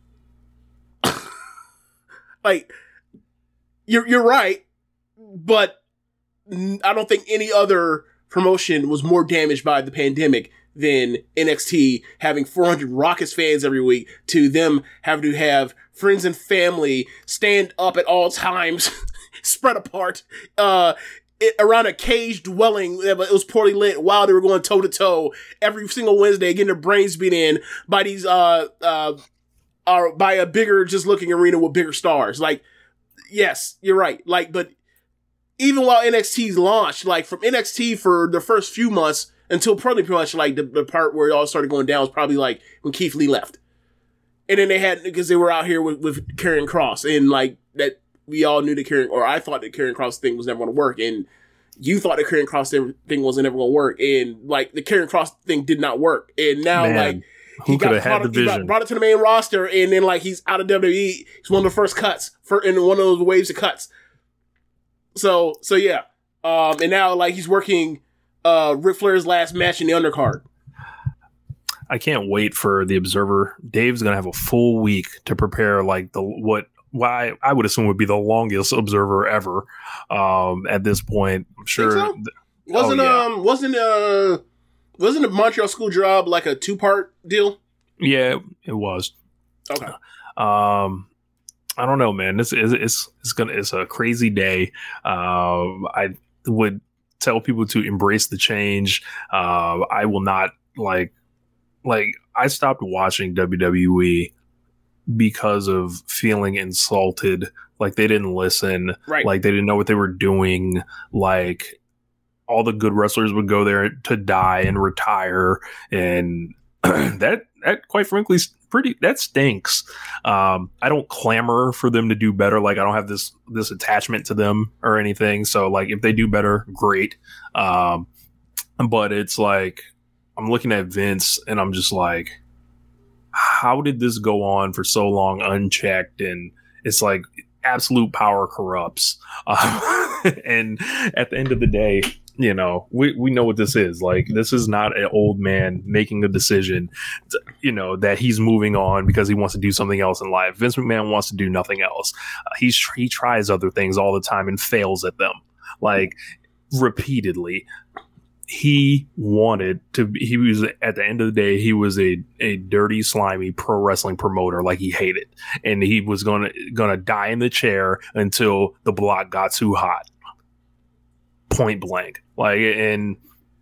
Like, you're right, but I don't think any other promotion was more damaged by the pandemic than NXT having 400 raucous fans every week, to them having to have friends and stand up at all times, spread apart, around a cage dwelling that was poorly lit while they were going toe to toe every single Wednesday, getting their brains beat in by these by a bigger, just looking arena with bigger stars. Like, yes, you're right. Like, but even while NXT's launched, like, from NXT for the first few months until probably pretty much like the part where it all started going down was probably like when Keith Lee left. And then they had, because they were out here with Karrion Kross, and like that, we all knew I thought the Karrion Kross thing was never going to work, and you thought the Karrion Kross thing wasn't ever going to work, and like the Karrion Kross thing did not work, and now like who could have had the vision? Brought it to the main roster, and then like he's out of WWE. He's one of the first cuts in one of those waves of cuts. So yeah, and now like he's working Ric Flair's last match in the undercard. I can't wait for the Observer. Dave's gonna have a full week to prepare like why I would assume would be the longest Observer ever. At this point, I'm sure. So? Wasn't the Montreal School Job like a 2-part deal? Yeah, it was. Okay. I don't know, man. It's a crazy day. I would tell people to embrace the change. I will not like I stopped watching WWE because of feeling insulted. Like they didn't listen. Right. Like they didn't know what they were doing. Like all the good wrestlers would go there to die and retire. And that quite frankly, that stinks. I don't clamor for them to do better. Like I don't have this attachment to them or anything. So like if they do better, great. But it's like, I'm looking at Vince and I'm just like, how did this go on for so long unchecked? And it's like absolute power corrupts. And at the end of the day, you know, we know what this is. Like, this is not an old man making a decision, you know, that he's moving on because he wants to do something else in life. Vince McMahon wants to do nothing else. He tries other things all the time and fails at them, like repeatedly. He wanted to. He was, at the end of the day, he was a dirty, slimy pro wrestling promoter, like he hated, and he was gonna die in the chair until the block got too hot. Point blank. Like, and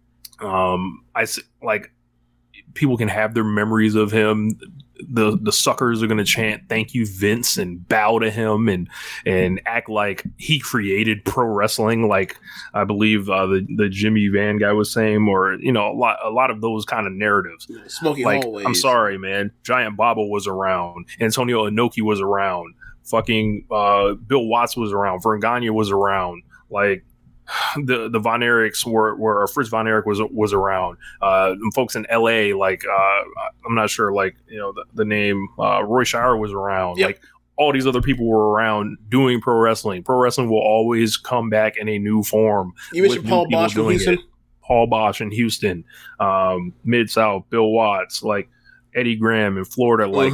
like, people can have their memories of him. The suckers are going to chant "Thank you, Vince," and bow to him and act like he created pro wrestling. Like I believe the Jimmy Van guy was saying, or you know, a lot of those kind of narratives. Smoky like, hallways. I'm sorry, man. Giant Baba was around. Antonio Inoki was around. Fucking Bill Watts was around. Vern Gagne was around. Like, the Von Erichs were Fritz Von Erich was around. Folks in LA, like I'm not sure, like, you know, the name Roy Shire was around. Yep. Like, all these other people were around doing pro wrestling. Pro wrestling will always come back in a new form. You mentioned Paul Bosch from Houston. Paul Bosch in Houston, Mid-South, Bill Watts, like Eddie Graham in Florida, like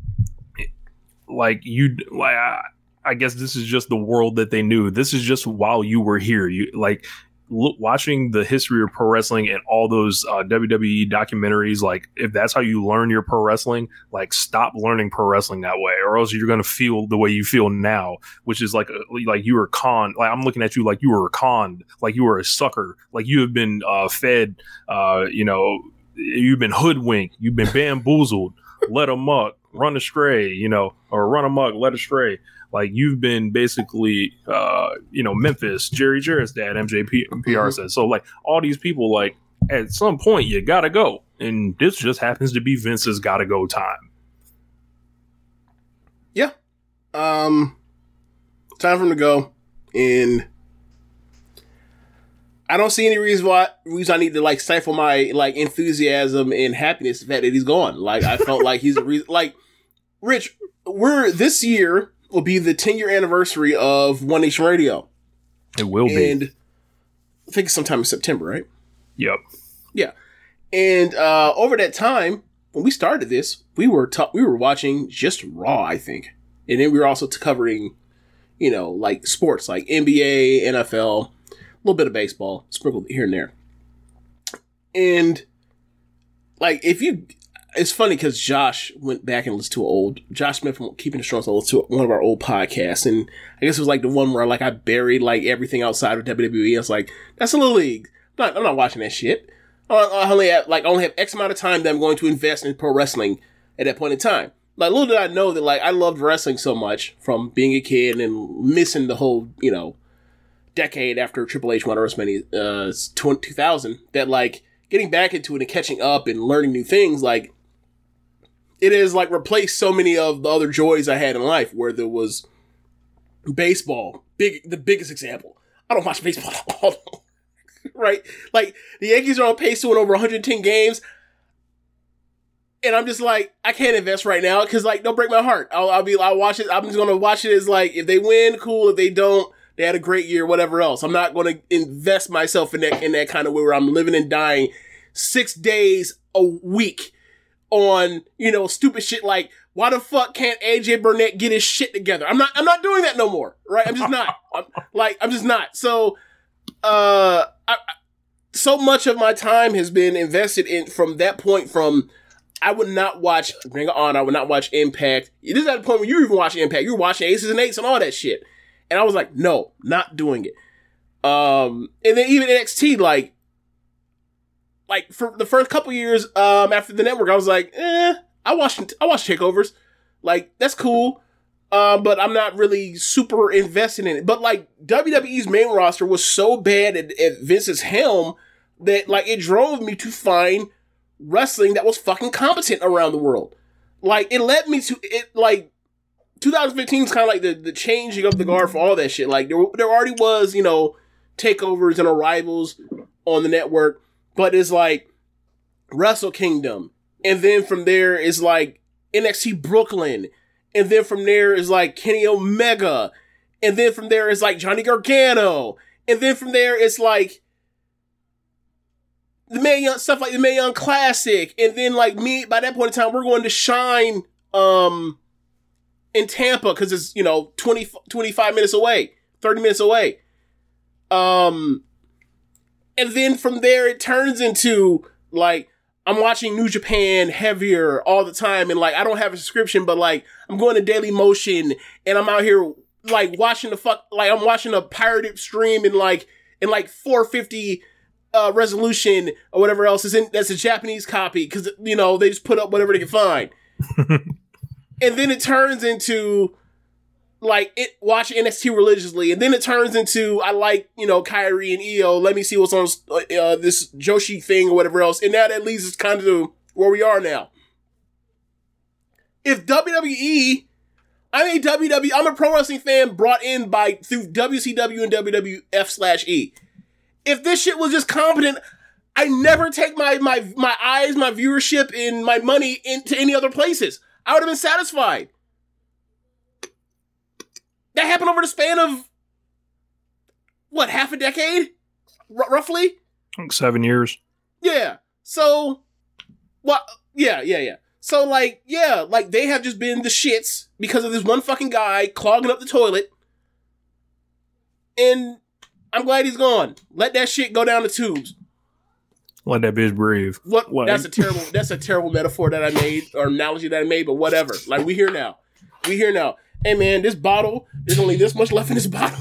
I guess this is just the world that they knew. This is just while you were here. You like watching the history of pro wrestling and all those WWE documentaries. Like, if that's how you learn your pro wrestling, like, stop learning pro wrestling that way, or else you're gonna feel the way you feel now, which is like you were conned. Like, I'm looking at you like you were conned, like you were a sucker, like you have been fed. You know, you've been hoodwinked, you've been bamboozled, led amok, run astray. You know, or run amok, led astray. Like, you've been basically, you know, Memphis, Jerry Jarrett's dad, MJPR says. So, like, all these people, like, at some point, you gotta go. And this just happens to be Vince's gotta go time. Yeah. Time for him to go. And I don't see any reason I need to, like, stifle my, like, enthusiasm and happiness the fact that he's gone. Like, I felt like he's a reason. Like, Rich, this year will be the 10-year anniversary of One Nation Radio. It will be. And I think it's sometime in September, right? Yep. Yeah. And over that time, when we started this, we were watching just Raw, I think. And then we were also covering, you know, like sports, like NBA, NFL, a little bit of baseball, sprinkled here and there. And, like, it's funny because Josh went back and listened to Josh Smith from Keeping It Strong, so listened to one of our old podcasts, and I guess it was like the one where, like, I buried, like, everything outside of WWE. I was like, that's a little league. I'm not watching that shit. I only have X amount of time that I'm going to invest in pro wrestling at that point in time. Like, little did I know that, like, I loved wrestling so much from being a kid and missing the whole, you know, decade after Triple H won WrestleMania 2000, that, like, getting back into it and catching up and learning new things, like, it has, like, replaced so many of the other joys I had in life, where there was baseball, the biggest example. I don't watch baseball at all, right? Like, the Yankees are on pace to win over 110 games, and I'm just like, I can't invest right now, because, like, don't break my heart. I'll watch it. I'm just going to watch it as, like, if they win, cool. If they don't, they had a great year, whatever else. I'm not going to invest myself in that kind of way where I'm living and dying 6 days a week on, you know, stupid shit like, why the fuck can't AJ Burnett get his shit together? I'm not doing that no more, right? I'm just not. I'm just not. So, so much of my time has been invested in, from that point, from, I would not watch Ring of Honor, I would not watch Impact. It is at the point where you were even watching Impact. You were watching Aces and Eights and all that shit. And I was like, no, not doing it. And then even NXT, like for the first couple years, after the network, I was like, I watch takeovers. Like, that's cool. But I'm not really super invested in it. But like WWE's main roster was so bad at Vince's helm that like it drove me to find wrestling that was fucking competent around the world. Like, it led me to it. Like, 2015 is kind of like the changing of the guard for all that shit. Like, there already was, you know, takeovers and arrivals on the network, but it's like Wrestle Kingdom, and then from there is like NXT Brooklyn, and then from there is like Kenny Omega, and then from there is like Johnny Gargano, and then from there it's like the Mae Young stuff, like the Mae Young Classic, and then like me by that point in time we're going to Shine in Tampa because it's, you know, 25 minutes away, 30 minutes away. And then from there it turns into like I'm watching New Japan heavier all the time, and like I don't have a subscription, but like I'm going to Daily Motion and I'm out here like watching I'm watching a pirated stream in like 450 resolution or whatever else is in. That's a Japanese copy because, you know, they just put up whatever they can find. And then it turns into like watch NXT religiously, and then it turns into I like, you know, Kyrie and Io. Let me see what's on this Joshi thing or whatever else, and now that leads us kind of to where we are now. If WWE, I'm a pro wrestling fan brought in through WCW and WWF/E. If this shit was just competent, I never take my eyes, my viewership, and my money into any other places. I would have been satisfied. That happened over the span of, what, half a decade? Roughly? Like 7 years. Yeah. So, well, yeah. So, like, yeah, like, they have just been the shits because of this one fucking guy clogging up the toilet. And I'm glad he's gone. Let that shit go down the tubes. Let that bitch breathe. What? Like, That's a terrible metaphor that I made, or analogy that I made, but whatever. Like, we here now. Hey man, this bottle, there's only this much left in this bottle.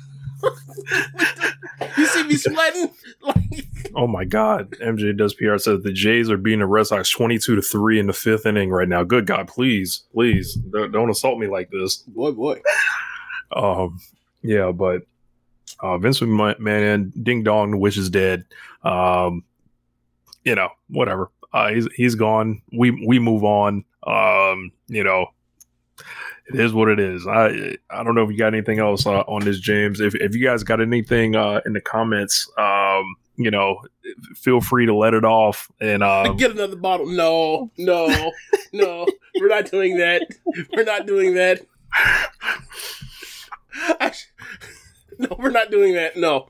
You see me sweating? oh my God. MJ does PR says the Jays are beating the Red Sox 22-3 in the 5th inning right now. Good God, please. Don't assault me like this. Boy. Yeah, but Vince McMahon, ding dong, the wish is dead. You know, whatever. He's gone. We move on. You know, it is what it is. I don't know if you got anything else on this, James. If you guys got anything in the comments, you know, feel free to let it off and get another bottle. No, we're not doing that. No, we're not doing that. No.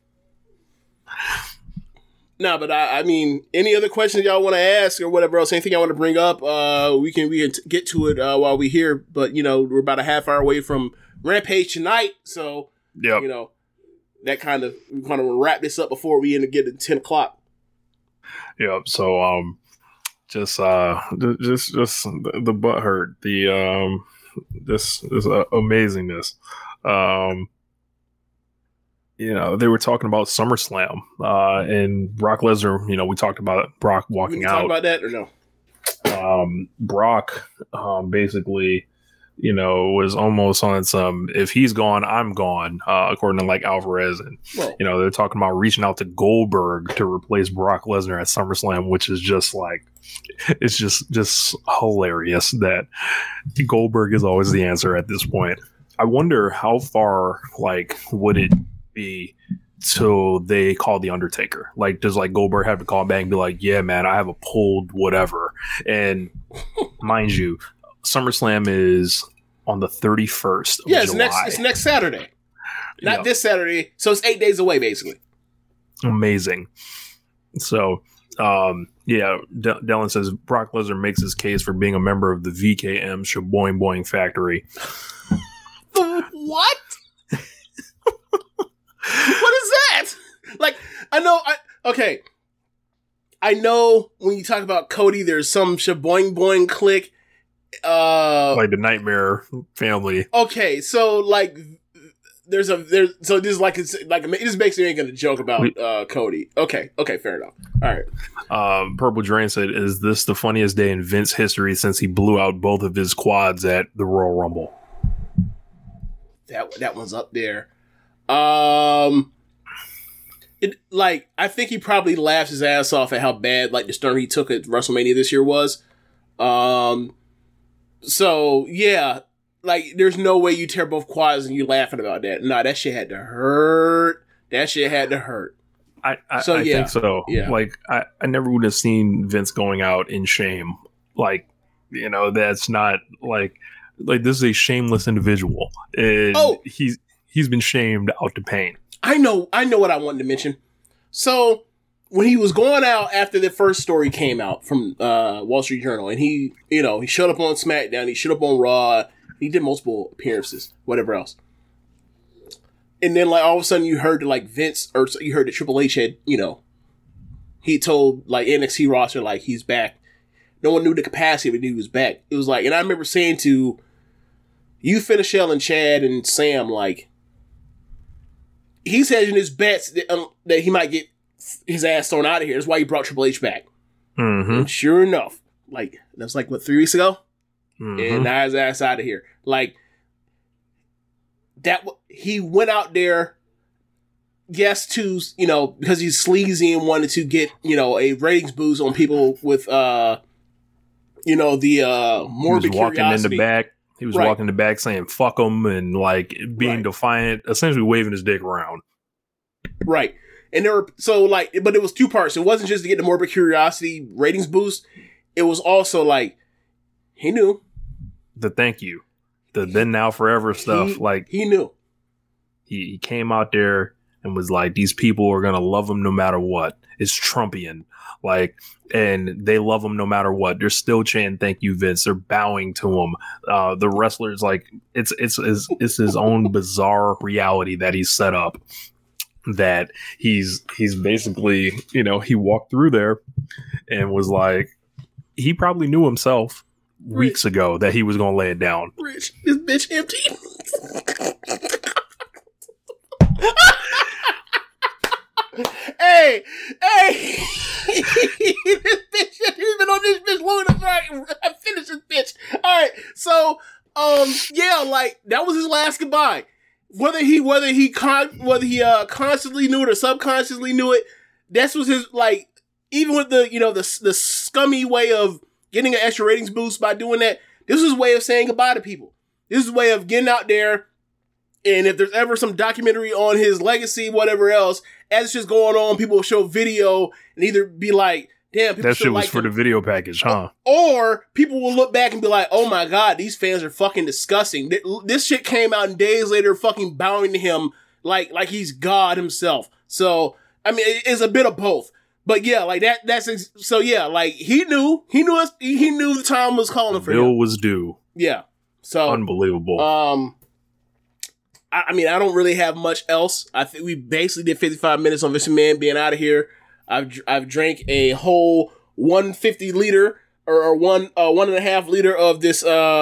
No, but I mean, any other questions y'all want to ask or whatever else, anything I want to bring up, we can get to it while we're here. But, you know, we're about a half hour away from Rampage tonight. So, yep. You know, we kind of wrap this up before we get to 10 o'clock. Yep. So, just the butt hurt, this amazingness. You know, they were talking about SummerSlam and Brock Lesnar. You know, we talked about Brock walking out. Talk about that or no? Brock basically, you know, was almost on some, if he's gone, I'm gone, according to like Alvarez. And, you know, they're talking about reaching out to Goldberg to replace Brock Lesnar at SummerSlam, which is just like, it's just hilarious that Goldberg is always the answer at this point. I wonder how far, like, would it be till they call the Undertaker? Like, does like Goldberg have to call back and be like, yeah man, I have a pulled whatever? And mind you, SummerSlam is on the 31st of July. It's next Saturday, not this Saturday, so it's 8 days away basically. Amazing. So yeah, Dylan says Brock Lesnar makes his case for being a member of the VKM Shaboing Boing Factory. What? What is that? Like, I know when you talk about Cody, there's some Shaboing Boing clique. Like the Nightmare family. Okay, so like so this is like it's like it just makes me making a joke about Cody. Okay, fair enough. All right. Purple Drain said, "Is this the funniest day in Vince history since he blew out both of his quads at the Royal Rumble?" That one's up there. I think he probably laughs his ass off at how bad like the storm he took at WrestleMania this year was. So yeah, like there's no way you tear both quads and you laughing about that. Nah, that shit had to hurt. I think so. Yeah. Like I never would have seen Vince going out in shame. Like, you know, that's not like this is a shameless individual. And he's been shamed out to pain. I know what I wanted to mention. So when he was going out after the first story came out from Wall Street Journal, and he showed up on SmackDown, he showed up on Raw, he did multiple appearances, whatever else. And then like all of a sudden you heard that like Vince, or you heard that Triple H had, he told like NXT roster like he's back. No one knew the capacity, but he was back. It was like, and I remember saying to you, Finishell and Chad and Sam, like, he's hedging his bets that he might get his ass thrown out of here. That's why he brought Triple H back. Mm-hmm. And sure enough, like, that's like, 3 weeks ago? Mm-hmm. And now his ass out of here. Like, he went out there, yes, to, because he's sleazy and wanted to get, a ratings boost on people with, the morbid curiosity. He was walking in the back saying, fuck him, and like being defiant, essentially waving his dick around. Right. And but it was two parts. It wasn't just to get the morbid curiosity ratings boost. It was also like, he knew. The thank you. The then, now, forever stuff. He knew. He came out there and was like, these people are going to love him no matter what. It's Trumpian. Like, and they love him no matter what. They're still chanting, thank you, Vince. They're bowing to him. The wrestlers, like, it's his own bizarre reality that he's set up. That he's basically, he walked through there and was like, he probably knew himself weeks ago that he was going to lay it down. Rich, this bitch empty. Hey, this bitch has been on this bitch long enough. Right, I finished this bitch. All right, so yeah, like that was his last goodbye. Whether he consciously knew it or subconsciously knew it, this was his, like, even with the the scummy way of getting an extra ratings boost by doing that. This was his way of saying goodbye to people. This is his way of getting out there. And if there's ever some documentary on his legacy, whatever else, as it's just going on, people will show video and either be like, damn, people that shit was like for the video package, huh? Or people will look back and be like, oh my God, these fans are fucking disgusting. This shit came out and days later fucking bowing to him like he's God himself. So, I mean, it's a bit of both. But yeah, like so yeah, like he knew the time was calling for him. Bill was due. Yeah. So unbelievable. I mean, I don't really have much else. I think we basically did 55 minutes on Vince McMahon being out of here. I've drank a whole 150 liter or 1.5 liter of this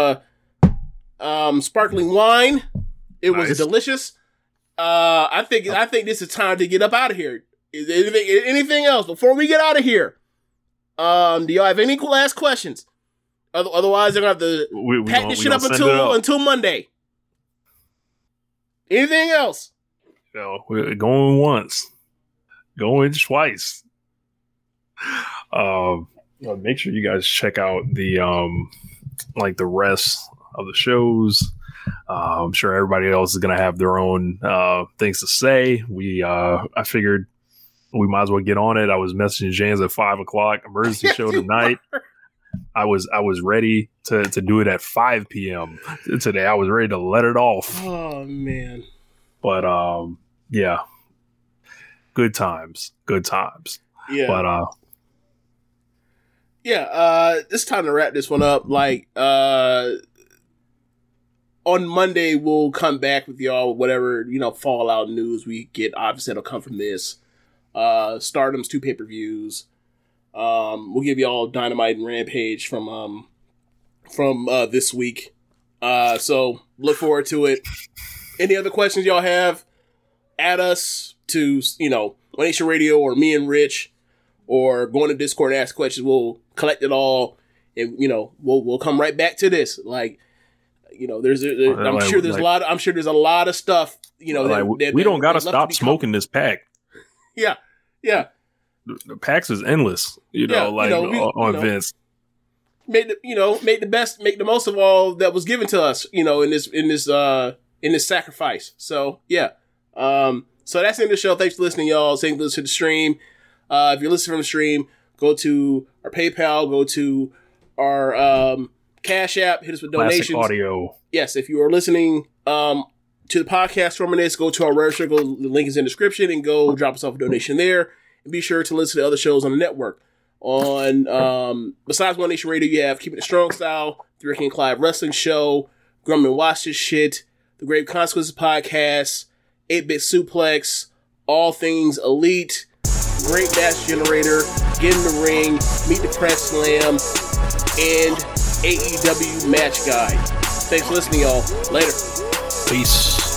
sparkling wine. It was delicious. I think this is time to get up out of here. Is there anything else before we get out of here? Do y'all have any last questions? Otherwise, they're gonna have to pack this shit up until Monday. Anything else? No, we're going once, going twice. Make sure you guys check out the the rest of the shows. I'm sure everybody else is gonna have their own things to say. I figured we might as well get on it. I was messaging James at 5:00, emergency show tonight. I was ready to do it at 5 p.m. today. I was ready to let it off. Oh man. But yeah. Good times. Yeah. But it's time to wrap this one up. Like on Monday we'll come back with y'all, whatever, fallout news we get. Obviously it'll come from this. Stardom's 2 pay-per-views. We'll give y'all Dynamite and Rampage from this week. So look forward to it. Any other questions y'all have, add us to, One Nation Radio or me and Rich, or go on to Discord and ask questions. We'll collect it all, and we'll come right back to this. I'm sure there's a lot of stuff. We don't got to stop smoking this pack. Yeah. The packs is endless. On Vince. Make the most of all that was given to us. In this sacrifice. So yeah. So that's the end of the show. Thanks for listening, y'all. Thanks for listening to the stream. If you're listening from the stream, go to our PayPal, go to our Cash App, hit us with donations. Classic audio. Yes, if you are listening to the podcast from this, go to our Rare Circle. The link is in the description, and go drop us off a donation there. And be sure to listen to other shows on the network. On besides One Nation Radio, you have Keeping It Strong Style, the Ricky and Clive Wrestling Show, Grumman Watch This Shit, the Grave Consequences Podcast, 8-Bit Suplex, All Things Elite, Great Match Generator, Get in the Ring, Meet the Press Slam, and AEW Match Guide. Thanks for listening, y'all. Later. Peace.